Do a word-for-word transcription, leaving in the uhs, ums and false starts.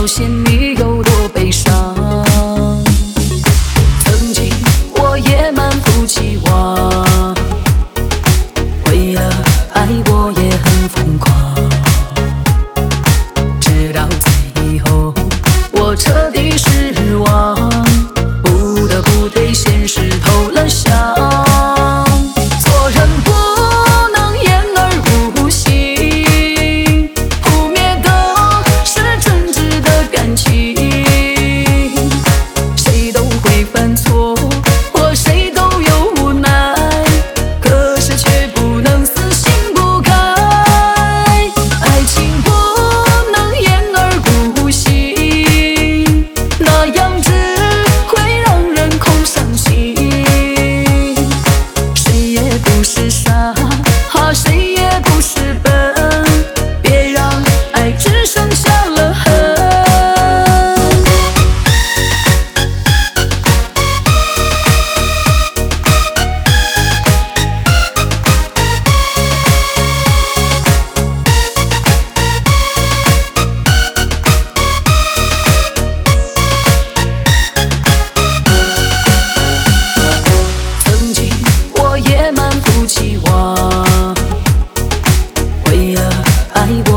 现你有多悲伤。曾经我也满腹期望，为了爱我也很疯狂，直到最后我彻底失望，不得不对现实投了降。做人不能言而无信，扑灭的是真挚的感情。谁都会犯错，或谁都有无奈，可是却不能死心不改。爱情不能言而无信，那样只会让人空伤心。谁也不是傻，啊，谁也不是笨，别让爱只剩下了恨。曾经我也满腹期望，为了爱我